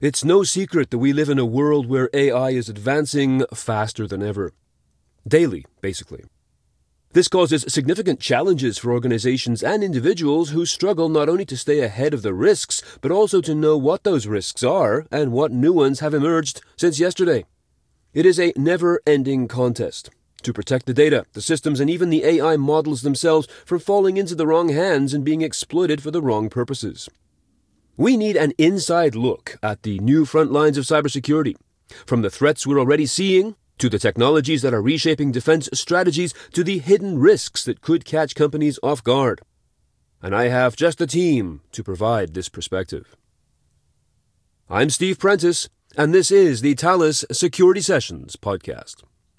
It's no secret that we live in a world where AI is advancing faster than ever. Daily, basically. This causes significant challenges for organizations and individuals who struggle not only to stay ahead of the risks, but also to know what those risks are and what new ones have emerged since yesterday. It is a never-ending contest to protect the data, the systems, and even the AI models themselves from falling into the wrong hands and being exploited for the wrong purposes. We need an inside look at the new front lines of cybersecurity, from the threats we're already seeing, to the technologies that are reshaping defense strategies, to the hidden risks that could catch companies off guard. And I have just the team to provide this perspective. I'm Steve Prentice, and this is the Thales Security Sessions podcast.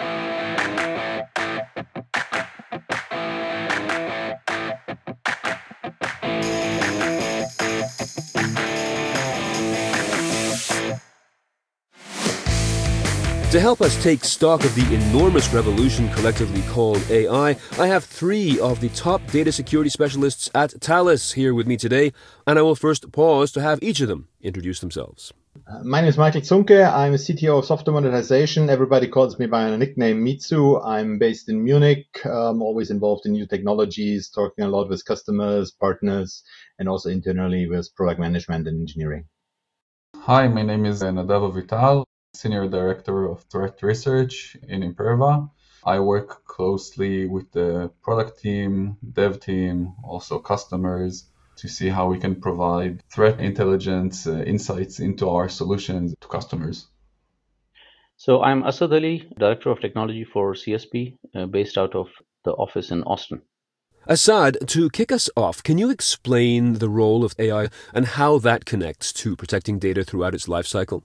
To help us take stock of the enormous revolution collectively called AI, I have three of the top data security specialists at Thales here with me today, and I will first pause to have each of them introduce themselves. My name is Michael Zunke. I'm a CTO of software monetization. Everybody calls me by a nickname Mitsu. I'm based in Munich. I'm always involved in new technologies, talking a lot with customers, partners, and also internally with product management and engineering. Hi, my name is Nadav Avital, Senior Director of Threat Research in Imperva. I work closely with the product team, dev team, also customers to see how we can provide threat intelligence insights into our solutions to customers. So I'm Asad Ali, Director of Technology for CSP, based out of the office in Austin. Asad, to kick us off, can you explain the role of AI and how that connects to protecting data throughout its life cycle?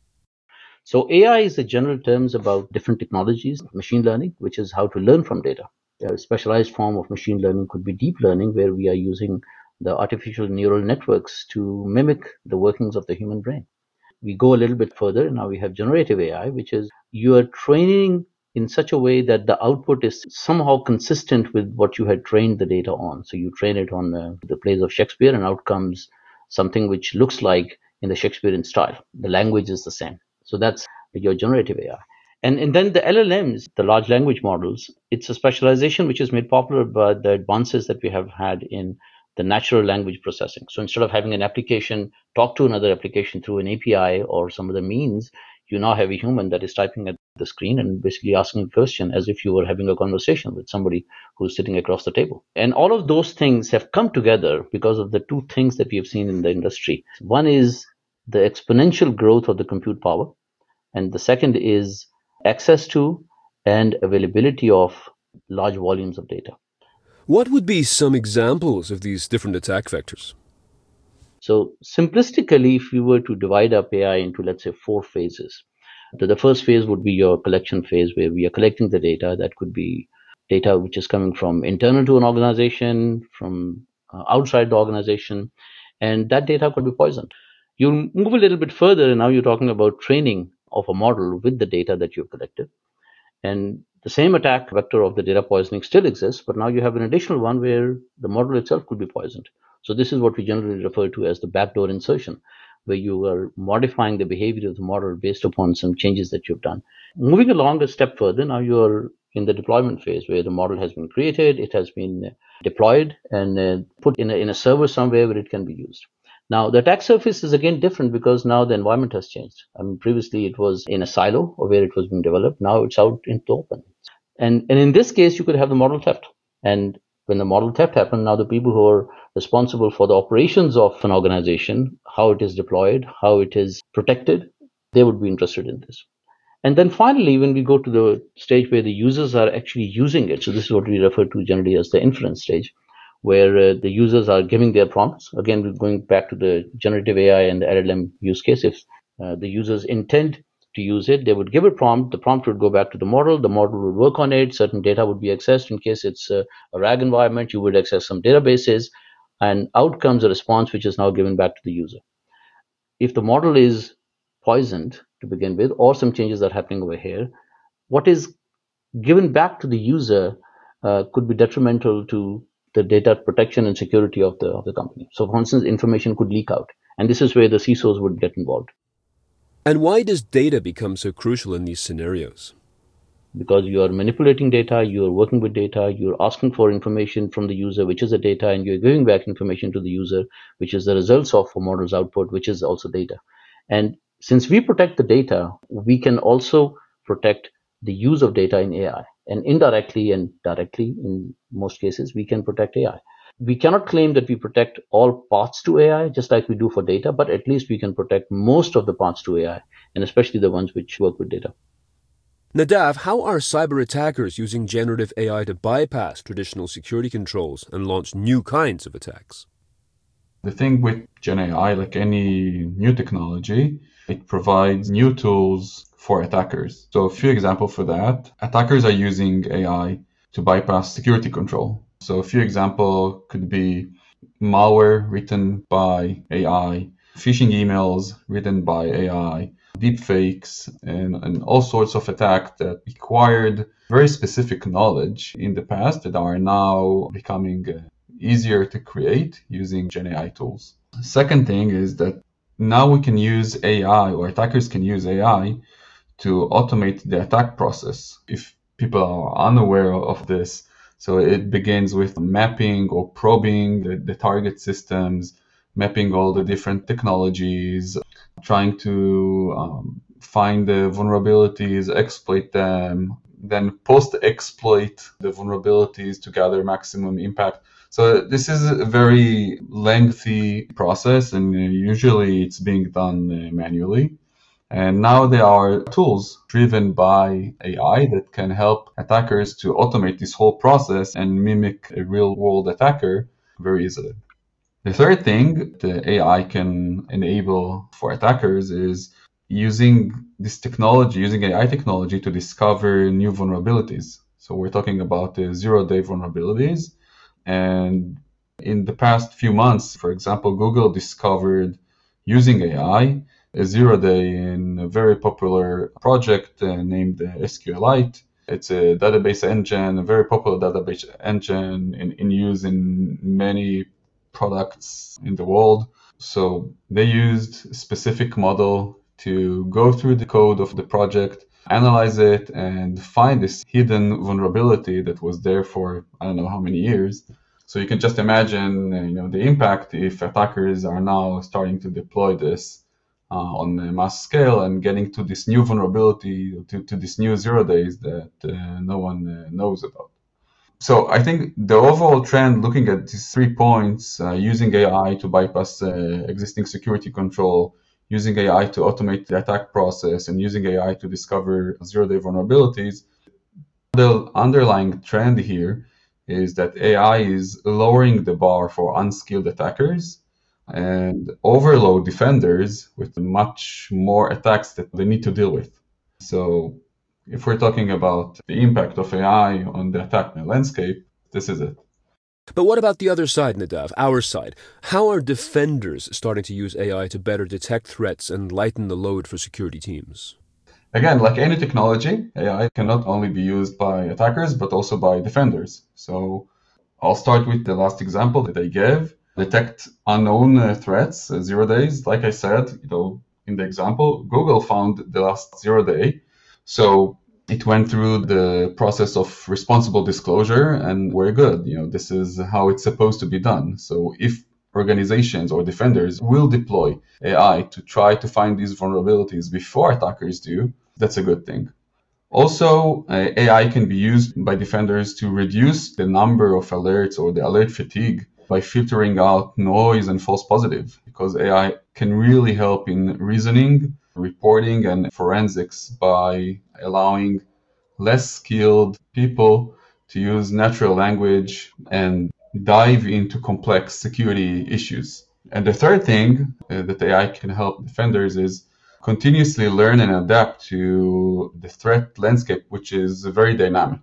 So AI is the general terms about different technologies, machine learning, which is how to learn from data. A specialized form of machine learning could be deep learning, where we are using the artificial neural networks to mimic the workings of the human brain. We go a little bit further, and now we have generative AI, which is you are training in such a way that the output is somehow consistent with what you had trained the data on. So you train it on the plays of Shakespeare, and out comes something which looks like in the Shakespearean style. The language is the same. So that's your generative AI. And then the LLMs, the large language models, it's a specialization which is made popular by the advances that we have had in the natural language processing. So instead of having an application talk to another application through an API or some other means, you now have a human that is typing at the screen and basically asking a question as if you were having a conversation with somebody who's sitting across the table. And all of those things have come together because of the two things that we have seen in the industry. One is the exponential growth of the compute power, and the second is access to and availability of large volumes of data. What would be some examples of these different attack vectors? So simplistically, if you were to divide up AI into, let's say, 4 phases, the first phase would be your collection phase, where we are collecting the data. That could be data which is coming from internal to an organization, from outside the organization, and that data could be poisoned. You move a little bit further, and now you're talking about training of a model with the data that you've collected. And the same attack vector of the data poisoning still exists, but now you have an additional one where the model itself could be poisoned. So this is what we generally refer to as the backdoor insertion, where you are modifying the behavior of the model based upon some changes that you've done. Moving along a step further, now you're in the deployment phase, where the model has been created, it has been deployed and put in a server somewhere where it can be used. Now, the attack surface is again different because now the environment has changed. I mean, previously it was in a silo or where it was being developed. Now it's out into the open. And in this case, you could have the model theft. And when the model theft happened, now the people who are responsible for the operations of an organization, how it is deployed, how it is protected, they would be interested in this. And then finally, when we go to the stage where the users are actually using it, so this is what we refer to generally as the inference stage, where the users are giving their prompts. Again, we're going back to the generative AI and the LLM use case. If the users intend to use it, they would give a prompt. The prompt would go back to the model would work on it. Certain data would be accessed. In case it's a RAG environment, you would access some databases, and out comes a response which is now given back to the user. If the model is poisoned to begin with, or some changes are happening over here, what is given back to the user could be detrimental to the data protection and security of the company. So for instance, information could leak out. And this is where the CISOs would get involved. And why does data become so crucial in these scenarios? Because you are manipulating data, you are working with data, you're asking for information from the user, which is the data, and you're giving back information to the user, which is the results of a model's output, which is also data. And since we protect the data, we can also protect the use of data in AI. And indirectly and directly, in most cases, we can protect AI. We cannot claim that we protect all paths to AI, just like we do for data, but at least we can protect most of the paths to AI, and especially the ones which work with data. Nadav, how are cyber attackers using generative AI to bypass traditional security controls and launch new kinds of attacks? The thing with Gen AI, like any new technology, it provides new tools for attackers. So a few examples for that. Attackers are using AI to bypass security control. So a few examples could be malware written by AI, phishing emails written by AI, deepfakes, and all sorts of attacks that required very specific knowledge in the past that are now becoming easier to create using Gen AI tools. Second thing is that now we can use AI, or attackers can use AI to automate the attack process if people are unaware of this. So it begins with mapping or probing the target systems, mapping all the different technologies, trying to find the vulnerabilities, exploit them, then post-exploit the vulnerabilities to gather maximum impact. So this is a very lengthy process, and usually it's being done manually. And now there are tools driven by AI that can help attackers to automate this whole process and mimic a real world attacker very easily. The third thing the AI can enable for attackers is using this technology, using AI technology to discover new vulnerabilities. So we're talking about the zero-day vulnerabilities. And in the past few months, for example, Google discovered using AI a zero-day in a very popular project named SQLite. It's a database engine, a very popular database engine in use in many products in the world. So they used a specific model to go through the code of the project, analyze it, and find this hidden vulnerability that was there for I don't know how many years. So you can just imagine, the impact if attackers are now starting to deploy this on a mass scale and getting to this new vulnerability, to this new 0 days that no one knows about. So I think the overall trend, looking at these 3 points, using AI to bypass existing security control, using AI to automate the attack process, and using AI to discover zero-day vulnerabilities, the underlying trend here is that AI is lowering the bar for unskilled attackers and overload defenders with much more attacks that they need to deal with. So if we're talking about the impact of AI on the attack landscape, this is it. But what about the other side, Nadav, our side? How are defenders starting to use AI to better detect threats and lighten the load for security teams? Again, like any technology, AI can not only be used by attackers, but also by defenders. So I'll start with the last example that I gave. Detect unknown threats, 0 days. Like I said, in the example, Google found the last 0 day. So it went through the process of responsible disclosure, and we're good. This is how it's supposed to be done. So if organizations or defenders will deploy AI to try to find these vulnerabilities before attackers do, that's a good thing. Also, AI can be used by defenders to reduce the number of alerts or the alert fatigue by filtering out noise and false positive, because AI can really help in reasoning, reporting, and forensics by allowing less skilled people to use natural language and dive into complex security issues. And the third thing that AI can help defenders is continuously learn and adapt to the threat landscape, which is very dynamic.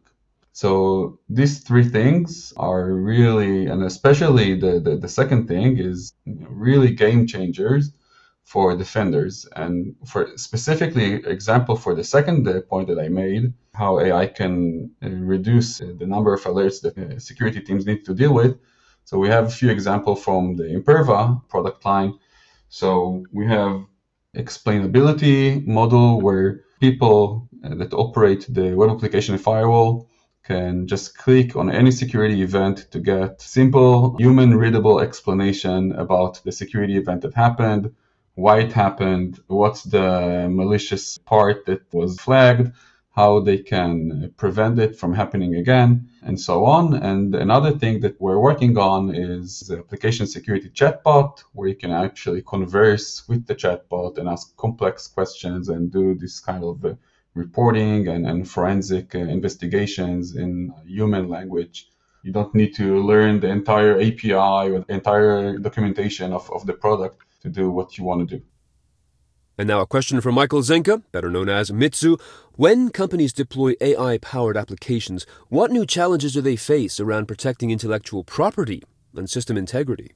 So these 3 things are really, and especially the second thing is really game changers for defenders. And for specifically example for the second point that I made, how AI can reduce the number of alerts that security teams need to deal with. So we have a few examples from the Imperva product line. So we have explainability model where people that operate the web application firewall can just click on any security event to get simple human readable explanation about the security event that happened, why it happened, what's the malicious part that was flagged, how they can prevent it from happening again, and so on. And another thing that we're working on is the application security chatbot, where you can actually converse with the chatbot and ask complex questions and do this kind of reporting and forensic investigations in human language. You don't need to learn the entire API or the entire documentation of the product to do what you want to do. And now a question from Michael Zenka, better known as Mitsu. When companies deploy AI-powered applications, what new challenges do they face around protecting intellectual property and system integrity?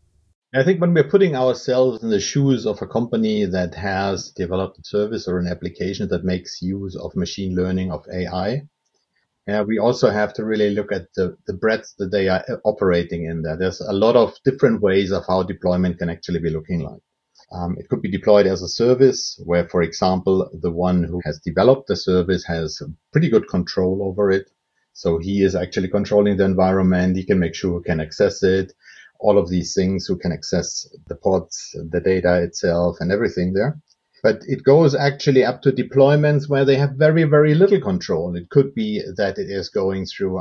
I think when we're putting ourselves in the shoes of a company that has developed a service or an application that makes use of machine learning, of AI, we also have to really look at the breadth that they are operating in there. There's a lot of different ways of how deployment can actually be looking like. It could be deployed as a service where, for example, the one who has developed the service has pretty good control over it. So he is actually controlling the environment. He can make sure who can access it, all of these things, who can access the pods, the data itself and everything there. But it goes actually up to deployments where they have very, very little control. It could be that it is going through,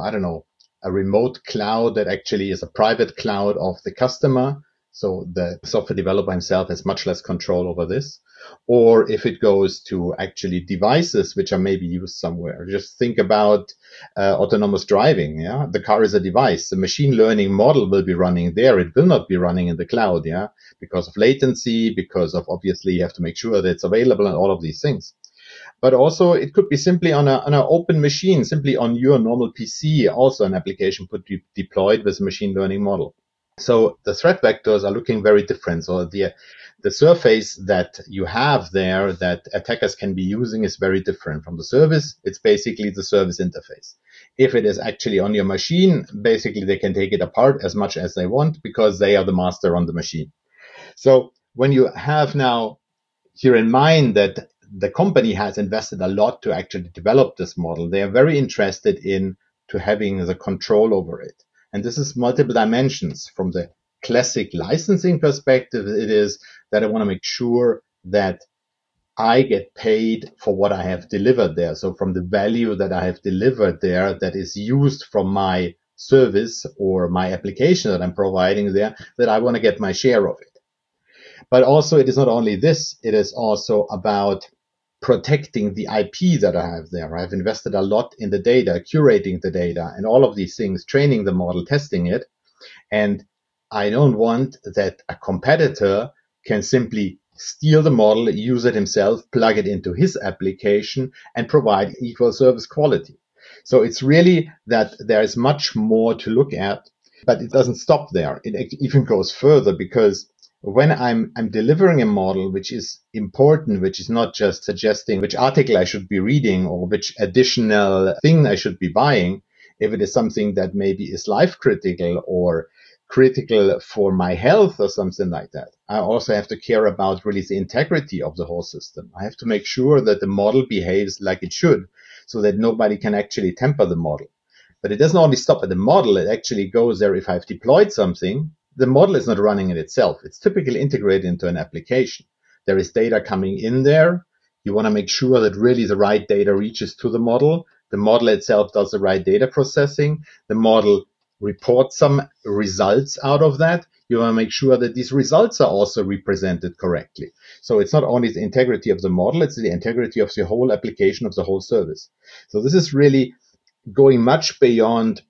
a remote cloud that actually is a private cloud of the customer. So the software developer himself has much less control over this. Or if it goes to actually devices which are maybe used somewhere. Just think about autonomous driving. Yeah, the car is a device. The machine learning model will be running there. It will not be running in the cloud. Yeah, because of latency, because of obviously you have to make sure that it's available and all of these things. But also it could be simply on an open machine, simply on your normal PC. Also an application could be deployed with a machine learning model. So the threat vectors are looking very different. So the surface that you have there that attackers can be using is very different from the service. It's basically the service interface. If it is actually on your machine, basically they can take it apart as much as they want because they are the master on the machine. So when you have now here in mind that the company has invested a lot to actually develop this model, they are very interested in to having the control over it. And this is multiple dimensions. From the classic licensing perspective, it is that I want to make sure that I get paid for what I have delivered there. So from the value that I have delivered there that is used from my service or my application that I'm providing there, that I want to get my share of it. But also it is not only this, it is also about protecting the IP that I have there. I've invested a lot in the data, curating the data and all of these things, training the model, testing it. And I don't want that a competitor can simply steal the model, use it himself, plug it into his application and provide equal service quality. So it's really that there is much more to look at, but it doesn't stop there. It even goes further because when I'm delivering a model which is important, which is not just suggesting which article I should be reading or which additional thing I should be buying, if it is something that maybe is life critical or critical for my health or something like that, I also have to care about really the integrity of the whole system. I have to make sure that the model behaves like it should so that nobody can actually tamper the model. But it doesn't only stop at the model. It actually goes there if I've deployed something. The model is not running it itself. It's typically integrated into an application. There is data coming in there. You want to make sure that really the right data reaches to the model. The model itself does the right data processing. The model reports some results out of that. You want to make sure that these results are also represented correctly. So it's not only the integrity of the model, it's the integrity of the whole application, of the whole service. So this is really going much beyond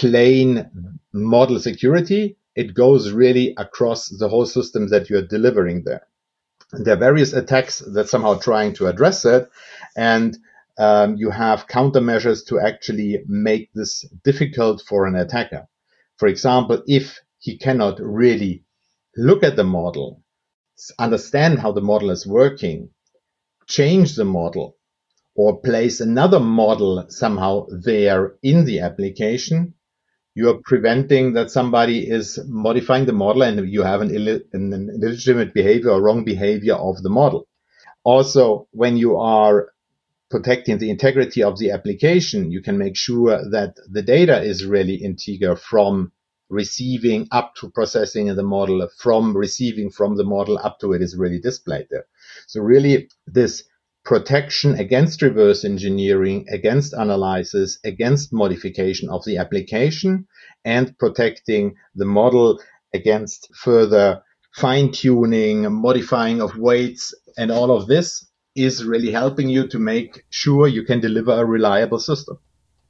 plain model security. It goes really across the whole system that you're delivering there. There are various attacks that somehow trying to address it, and you have countermeasures to actually make this difficult for an attacker. For example, if he cannot really look at the model, understand how the model is working, change the model, or place another model somehow there in the application, you are preventing that somebody is modifying the model and you have an illegitimate behavior or wrong behavior of the model. Also, when you are protecting the integrity of the application, you can make sure that the data is really integer from receiving up to processing in the model, from receiving from the model up to it is really displayed there. So really this protection against reverse engineering, against analysis, against modification of the application, and protecting the model against further fine-tuning, modifying of weights, and all of this is really helping you to make sure you can deliver a reliable system.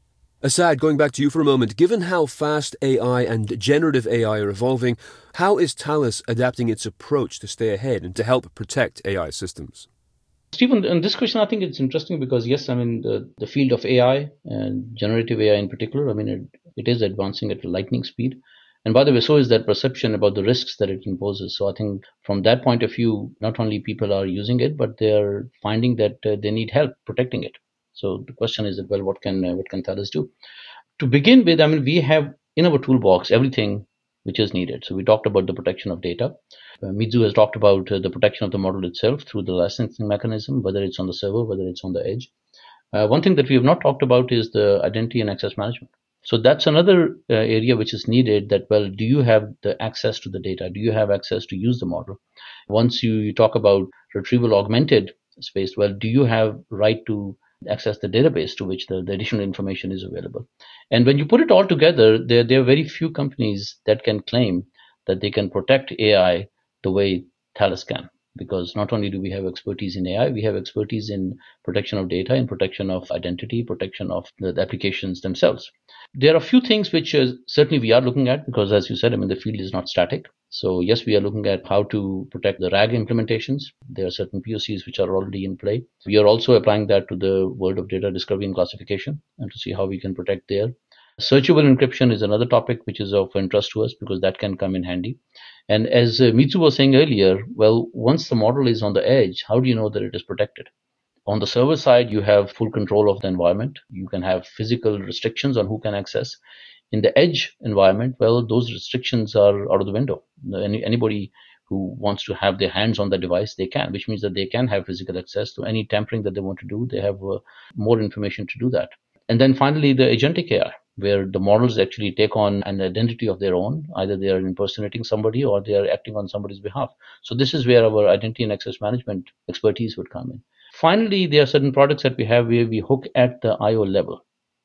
Asad, going back to you for a moment, given how fast AI and generative AI are evolving, how is Thales adapting its approach to stay ahead and to help protect AI systems? Stephen, on this question, I think it's interesting because, yes, I mean, the field of AI and generative AI in particular, I mean, it is advancing at a lightning speed. And by the way, so is that perception about the risks that it imposes. So I think from that point of view, not only people are using it, but they're finding that they need help protecting it. So the question is that, well, what can Thales do? To begin with, I mean, we have in our toolbox everything which is needed. So we talked about the protection of data. Mitsu has talked about the protection of the model itself through the licensing mechanism, whether it's on the server, whether it's on the edge. One thing that we have not talked about is the identity and access management. So that's another area which is needed, that, well, do you have the access to the data? Do you have access to use the model? Once you talk about retrieval augmented space, well, do you have right to access the database to which the additional information is available? And when you put it all together, there are very few companies that can claim that they can protect AI the way Thales can. Because not only do we have expertise in AI, we have expertise in protection of data, in protection of identity, protection of the applications themselves. There are a few things which certainly we are looking at, because as you said, I mean, the field is not static. So yes, we are looking at how to protect the RAG implementations. There are certain POCs which are already in play. We are also applying that to the world of data discovery and classification, and to see how we can protect there. Searchable encryption is another topic which is of interest to us, because that can come in handy. And as Mitsu was saying earlier, well, once the model is on the edge, how do you know that it is protected? On the server side, you have full control of the environment. You can have physical restrictions on who can access. In the edge environment, well, those restrictions are out of the window. Anybody who wants to have their hands on the device, they can, which means that they can have physical access to any tampering that they want to do. They have more information to do that. And then finally, the agentic AI, where the models actually take on an identity of their own. Either they are impersonating somebody or they are acting on somebody's behalf. So this is where our identity and access management expertise would come in. Finally, there are certain products that we have where we hook at the IO level.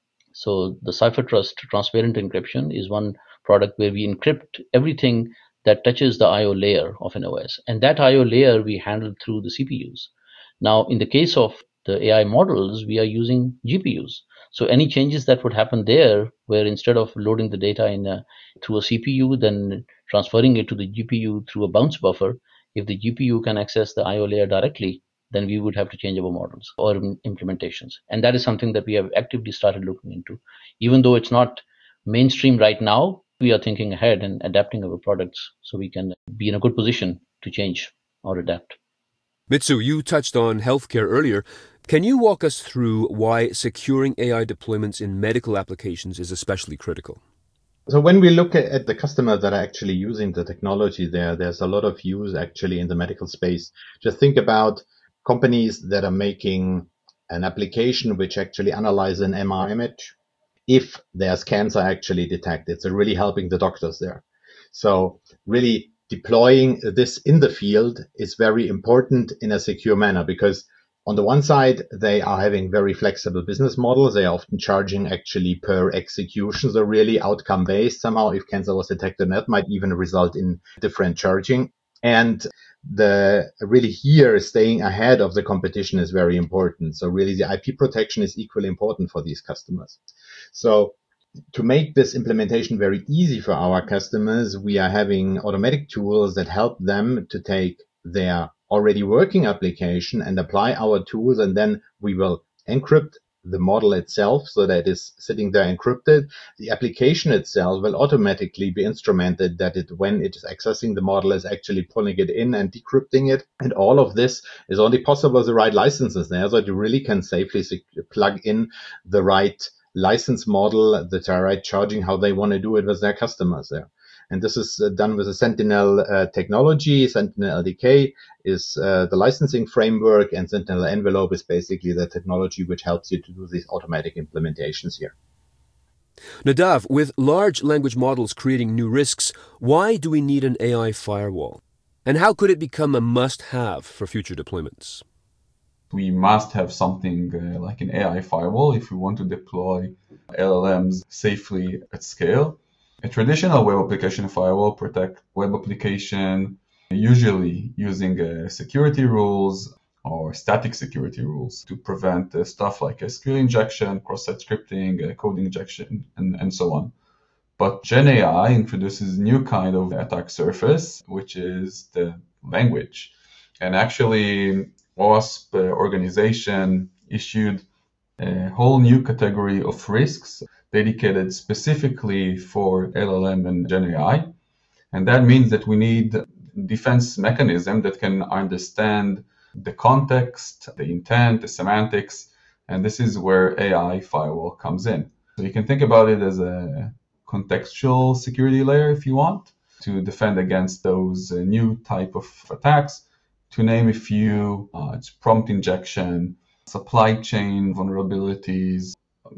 So the CipherTrust transparent encryption is one product where we encrypt everything that touches the IO layer of an OS. And that IO layer we handle through the CPUs. Now, in the case of the AI models, we are using GPUs. So any changes that would happen there, where instead of loading the data through a CPU, then transferring it to the GPU through a bounce buffer, if the GPU can access the IO layer directly, then we would have to change our models or implementations. And that is something that we have actively started looking into. Even though it's not mainstream right now, we are thinking ahead and adapting our products so we can be in a good position to change or adapt. Mitsu, you touched on healthcare earlier. Can you walk us through why securing AI deployments in medical applications is especially critical? So when we look at the customers that are actually using the technology there's a lot of use actually in the medical space. Just think about companies that are making an application which actually analyzes an MR image if there's cancer actually detected. So really helping the doctors there. So really deploying this in the field is very important in a secure manner, because on the one side, they are having very flexible business models. They are often charging actually per execution, so really outcome based. Somehow, if cancer was detected, that might even result in different charging. And the really here staying ahead of the competition is very important. So really the IP protection is equally important for these customers. So to make this implementation very easy for our customers, we are having automatic tools that help them to take their already working application and apply our tools, and then we will encrypt the model itself so that it is sitting there encrypted. The application itself will automatically be instrumented that when it is accessing the model is actually pulling it in and decrypting it. And all of this is only possible with the right licenses there, so you really can safely plug in the right license model, the right charging, how they want to do it with their customers there. And this is done with a Sentinel technology. Sentinel LDK is the licensing framework, and Sentinel Envelope is basically the technology which helps you to do these automatic implementations here. Nadav, with large language models creating new risks, why do we need an AI firewall? And how could it become a must-have for future deployments? We must have something like an AI firewall if we want to deploy LLMs safely at scale. A traditional web application firewall protects web application usually using security rules or static security rules to prevent stuff like SQL injection, cross-site scripting, code injection, and so on. But GenAI introduces new kind of attack surface, which is the language. And actually, OWASP organization issued a whole new category of risks dedicated specifically for LLM and GenAI. And that means that we need defense mechanism that can understand the context, the intent, the semantics, and this is where AI firewall comes in. So you can think about it as a contextual security layer if you want to defend against those new type of attacks. To name a few, it's prompt injection, supply chain vulnerabilities,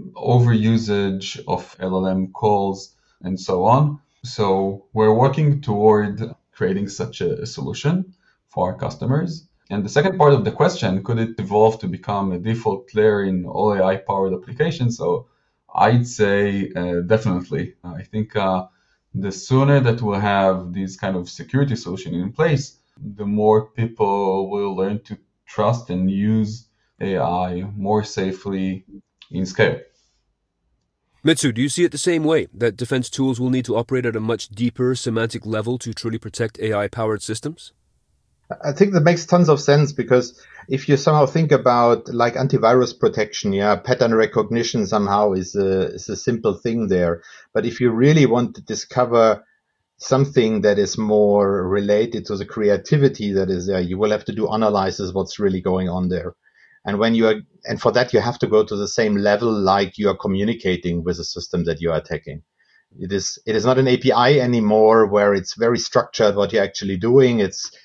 overusage of LLM calls, and so on. So we're working toward creating such a solution for our customers. And the second part of the question, could it evolve to become a default layer in all AI-powered applications? So I'd say definitely. I think the sooner that we'll have these kind of security solution in place, the more people will learn to trust and use AI more safely in scale. Mitsu, do you see it the same way, that defense tools will need to operate at a much deeper semantic level to truly protect AI-powered systems? I think that makes tons of sense, because if you somehow think about like antivirus protection, pattern recognition somehow is a simple thing there. But if you really want to discover something that is more related to the creativity that is there, you will have to do analysis what's really going on there. And and for that, you have to go to the same level like you are communicating with the system that you are attacking. It is not an API anymore where it's very structured what you're actually doing.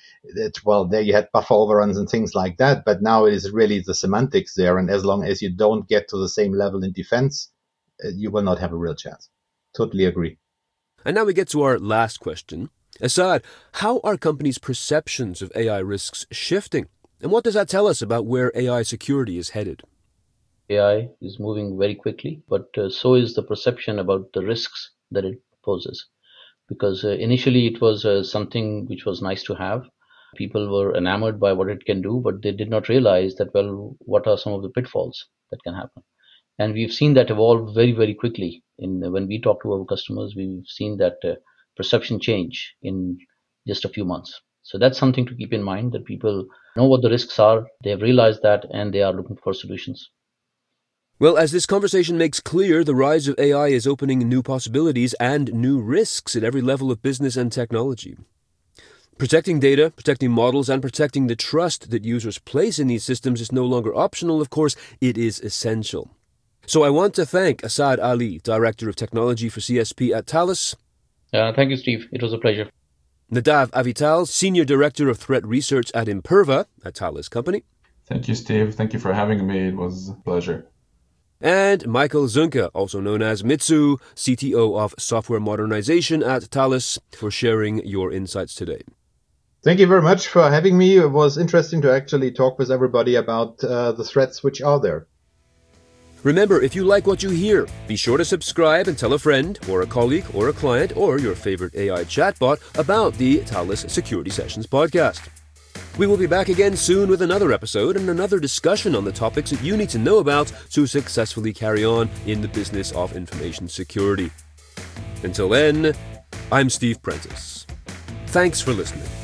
There you had buffer overruns and things like that, but now it is really the semantics there. And as long as you don't get to the same level in defense, you will not have a real chance. Totally agree. And now we get to our last question. Assad, how are companies' perceptions of AI risks shifting? And what does that tell us about where AI security is headed? AI is moving very quickly, but so is the perception about the risks that it poses. Because initially it was something which was nice to have. People were enamored by what it can do, but they did not realize that, well, what are some of the pitfalls that can happen? And we've seen that evolve very, very quickly. When we talk to our customers, we've seen that perception change in just a few months. So that's something to keep in mind, that people know what the risks are, they have realized that, and they are looking for solutions. Well, as this conversation makes clear, the rise of AI is opening new possibilities and new risks at every level of business and technology. Protecting data, protecting models, and protecting the trust that users place in these systems is no longer optional. Of course, it is essential. So I want to thank Assad Ali, Director of Technology for CSP at Thales. Thank you, Steve. It was a pleasure. Nadav Avital, Senior Director of Threat Research at Imperva, a Thales company. Thank you, Steve. Thank you for having me. It was a pleasure. And Michael Zunke, also known as Mitsu, CTO of Software Modernization at Thales, for sharing your insights today. Thank you very much for having me. It was interesting to actually talk with everybody about the threats which are there. Remember, if you like what you hear, be sure to subscribe and tell a friend or a colleague or a client or your favorite AI chatbot about the Thales Security Sessions podcast. We will be back again soon with another episode and another discussion on the topics that you need to know about to successfully carry on in the business of information security. Until then, I'm Steve Prentice. Thanks for listening.